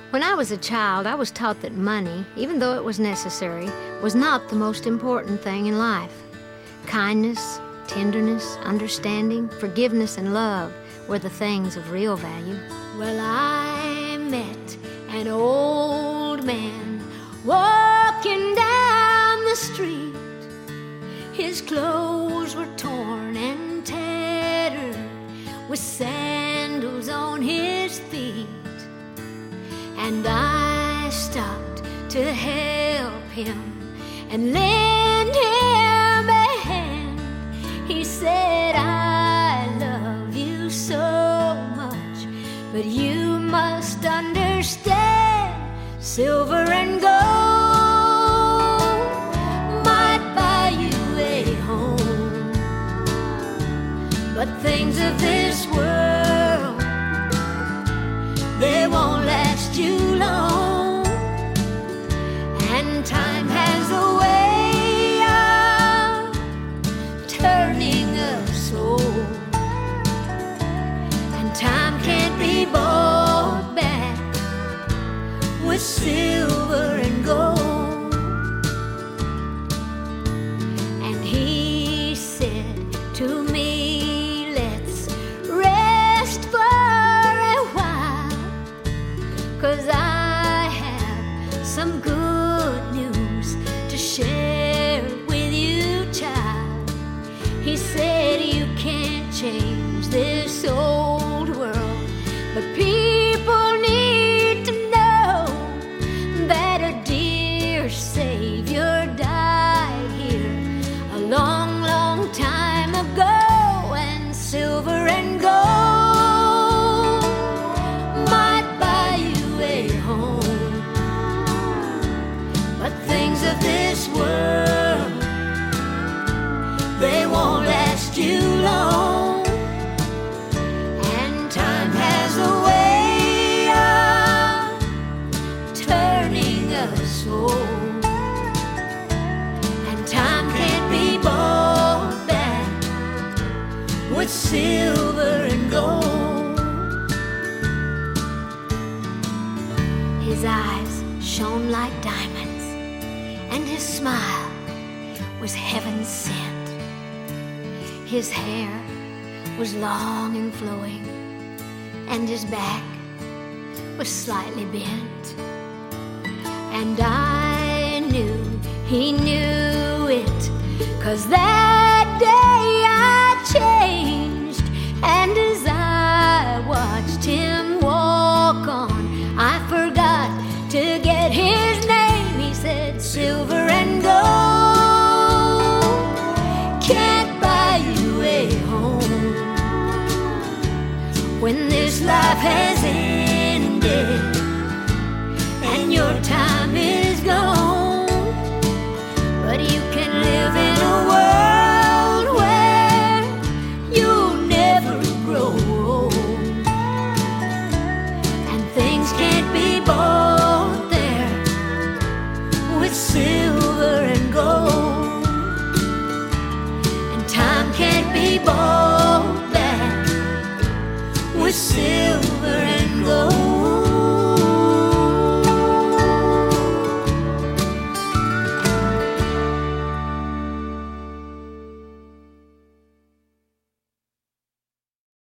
When I was a child, I was taught that money, even though it was necessary, was not the most important thing in life. Kindness, tenderness, understanding, forgiveness, and love were the things of real value. Well, I met an old man walking down the street. His clothes were torn and tattered, with sandals on his feet. And I stopped to help him and lend him a hand. He said, I love you so much, but you must understand, silver and gold might buy you a home, but things of this world, they won't last you long. And time has a way of turning us old, and time can't be bought back with silver and gold. And he said to me, let's rest for a while, 'cause I have some good news to share with you, child. He said, you can't change this old world, but people need to know that a dear Savior died here a long, long time ago. And silver and gold might buy you a home, but things of this world, they won't last you long. And time has a way of turning us old, and time can't be bought back with silver and gold. His eyes shone like diamonds, and his smile was heaven sent. His hair was long and flowing, and his back was slightly bent. And I knew he knew it, 'cause that day I changed. And as I watched him walk on, I forgot to get his name. He said, silver and gold can't buy you a home when this life has ended and your time is gone. But you can live in a world where you'll never grow old, and things can't be bought there with silver and gold, and time can't be bought back with silver and gold.